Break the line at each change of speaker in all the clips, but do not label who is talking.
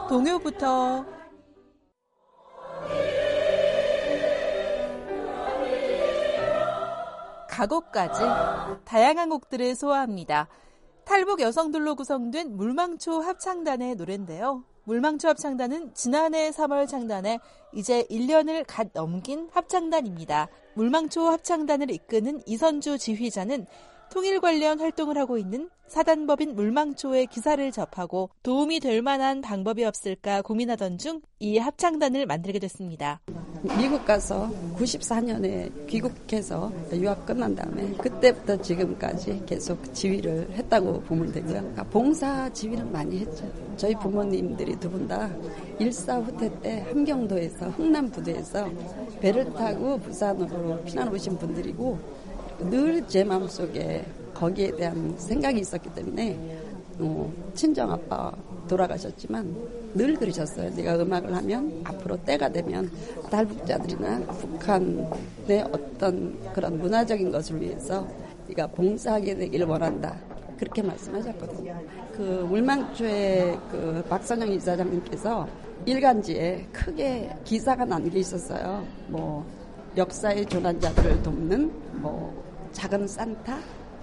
동요부터 가곡까지 다양한 곡들을 소화합니다. 탈북 여성들로 구성된 물망초 합창단의 노래인데요. 물망초 합창단은 지난해 3월 창단해 이제 1년을 갓 넘긴 합창단입니다. 물망초 합창단을 이끄는 이선주 지휘자는 통일 관련 활동을 하고 있는 사단법인 물망초의 기사를 접하고 도움이 될 만한 방법이 없을까 고민하던 중 이 합창단을 만들게 됐습니다.
미국 가서 94년에 귀국해서 유학 끝난 다음에 그때부터 지금까지 계속 지휘를 했다고 보면 되고요. 그러니까 봉사 지휘를 많이 했죠. 저희 부모님들이 두 분 다 일사후퇴 때 함경도에서 흥남 부두에서 배를 타고 부산으로 피난 오신 분들이고 늘 제 마음속에 거기에 대한 생각이 있었기 때문에 친정아빠 돌아가셨지만 늘 그러셨어요. 네가 음악을 하면 앞으로 때가 되면 탈북자들이나 북한의 어떤 그런 문화적인 것을 위해서 네가 봉사하게 되기를 원한다. 그렇게 말씀하셨거든요. 그 물망초의 그 박선영 이사장님께서 일간지에 크게 기사가 난 게 있었어요. 뭐 역사의 조난자들을 돕는 뭐 작은 산타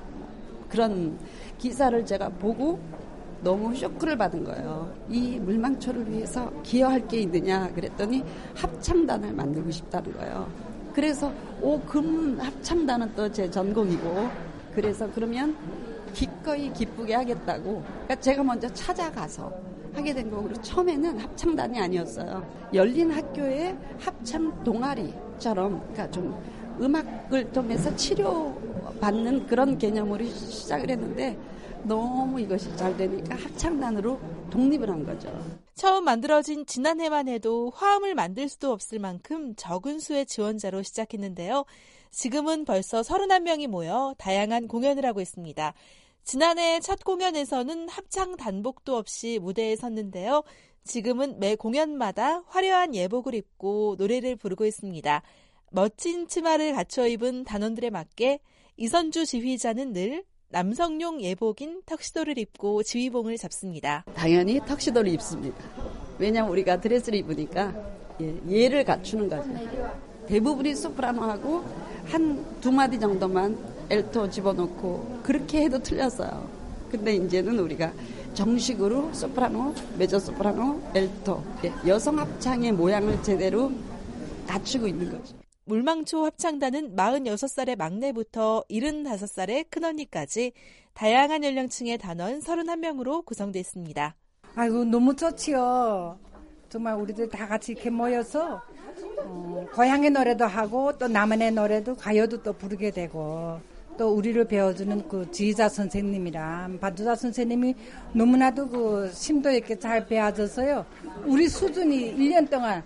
그런 기사를 제가 보고 너무 쇼크를 받은 거예요. 이 물망초를 위해서 기여할 게 있느냐 그랬더니 합창단을 만들고 싶다는 거예요. 그래서 그럼 합창단은 또 제 전공이고 그래서 그러면 기꺼이 기쁘게 하겠다고 그러니까 제가 먼저 찾아가서 하게 된 거고 처음에는 합창단이 아니었어요. 열린 학교의 합창 동아리처럼 그러니까 좀 음악을 통해서 치료받는 그런 개념으로 시작을 했는데 너무 이것이 잘 되니까 합창단으로 독립을 한 거죠.
처음 만들어진 지난해만 해도 화음을 만들 수도 없을 만큼 적은 수의 지원자로 시작했는데요. 지금은 벌써 31명이 모여 다양한 공연을 하고 있습니다. 지난해 첫 공연에서는 합창 단복도 없이 무대에 섰는데요. 지금은 매 공연마다 화려한 예복을 입고 노래를 부르고 있습니다. 멋진 치마를 갖춰 입은 단원들에 맞게 이선주 지휘자는 늘 남성용 예복인 턱시도를 입고 지휘봉을 잡습니다.
당연히 턱시도를 입습니다. 왜냐하면 우리가 드레스를 입으니까 예를 갖추는 거죠. 대부분이 소프라노하고 한 두 마디 정도만 엘토 집어넣고 그렇게 해도 틀렸어요. 근데 이제는 우리가 정식으로 소프라노, 메조소프라노, 엘토 여성 합창의 모양을 제대로 갖추고 있는 거죠.
물망초 합창단은 46살의 막내부터 75살의 큰언니까지 다양한 연령층의 단원 31명으로 구성되어 있습니다.
아이고 너무 좋지요. 정말 우리들 다 같이 이렇게 모여서 고향의 노래도 하고 또 나만의 노래도 가요도 또 부르게 되고 또 우리를 배워주는 그 지휘자 선생님이랑 반주자 선생님이 너무나도 그 심도 있게 잘 배워줘서요. 우리 수준이 1년 동안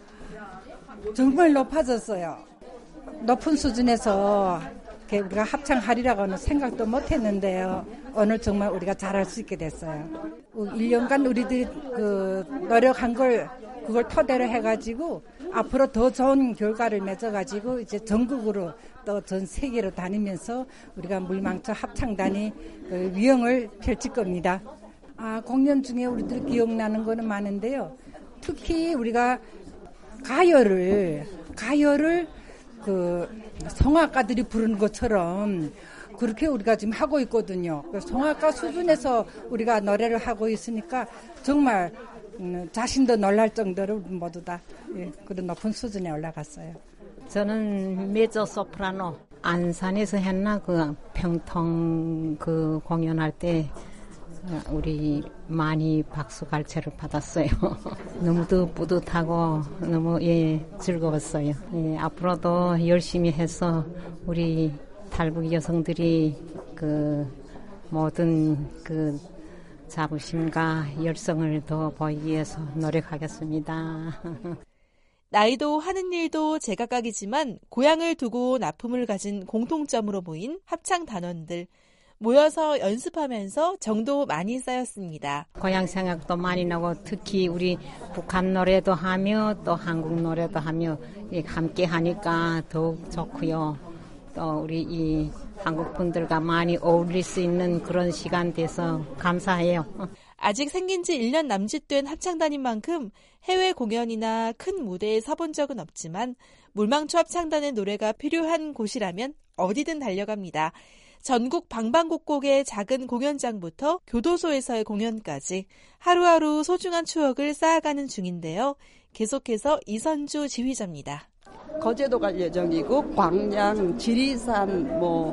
정말 높아졌어요. 높은 수준에서 우리가 합창하리라고는 생각도 못했는데요. 오늘 정말 우리가 잘할 수 있게 됐어요. 1년간 우리들이 그 노력한 그걸 토대로 해가지고 앞으로 더 좋은 결과를 맺어가지고 이제 전국으로 또 전 세계로 다니면서 우리가 물망초 합창단이 그 위용을 펼칠 겁니다. 공연 중에 우리들 기억나는 거는 많은데요. 특히 우리가 가요를 그 성악가들이 부르는 것처럼 그렇게 우리가 지금 하고 있거든요. 성악가 수준에서 우리가 노래를 하고 있으니까 정말 자신도 놀랄 정도로 모두 다 그런 높은 수준에 올라갔어요.
저는 메조소프라노 안산에서 했나 그 평통 그 공연할 때 우리 많이 박수 갈채를 받았어요. 너무도 뿌듯하고 너무 즐거웠어요. 앞으로도 열심히 해서 우리 탈북 여성들이 그 모든 그 자부심과 열성을 더 보이기 위해서 노력하겠습니다.
나이도 하는 일도 제각각이지만 고향을 두고 아픔을 가진 공통점으로 모인 합창 단원들. 모여서 연습하면서 정도 많이 쌓였습니다.
고향 생각도 많이 나고 특히 우리 북한 노래도 하며 또 한국 노래도 하며 함께 하니까 더욱 좋고요. 또 우리 이 한국 분들과 많이 어울릴 수 있는 그런 시간 돼서 감사해요.
아직 생긴 지 1년 남짓된 합창단인 만큼 해외 공연이나 큰 무대에 서본 적은 없지만 물망초 합창단의 노래가 필요한 곳이라면 어디든 달려갑니다. 전국 방방곡곡의 작은 공연장부터 교도소에서의 공연까지 하루하루 소중한 추억을 쌓아가는 중인데요. 계속해서 이선주 지휘자입니다.
거제도 갈 예정이고 광양, 지리산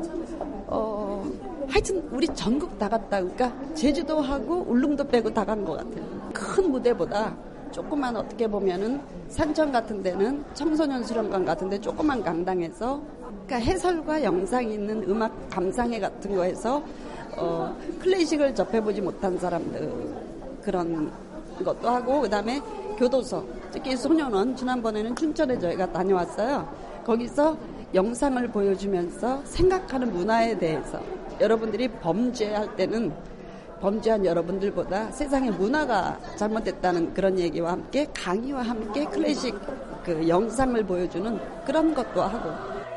하여튼 우리 전국 다 갔다 그러니까 제주도하고 울릉도 빼고 다 간 것 같아요. 큰 무대보다 조그만 어떻게 보면은 산천 같은 데는 청소년 수련관 같은 데 조그만 강당에서 그러니까 해설과 영상이 있는 음악 감상회 같은 거에서 클래식을 접해보지 못한 사람들 그런 것도 하고 그다음에 교도소 특히 소년원 지난번에는 춘천에 저희가 다녀왔어요. 거기서 영상을 보여주면서 생각하는 문화에 대해서 여러분들이 범죄할 때는 범죄한 여러분들보다 세상의 문화가 잘못됐다는 그런 얘기와 함께 강의와 함께 클래식 그 영상을 보여주는 그런 것도 하고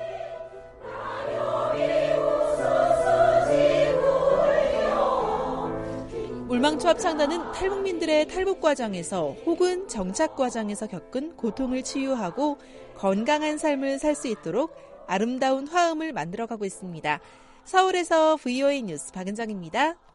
물망초 합창단은 탈북민들의 탈북 과정에서 혹은 정착 과정에서 겪은 고통을 치유하고 건강한 삶을 살 수 있도록 아름다운 화음을 만들어가고 있습니다. 서울에서 VOA 뉴스 박은정입니다.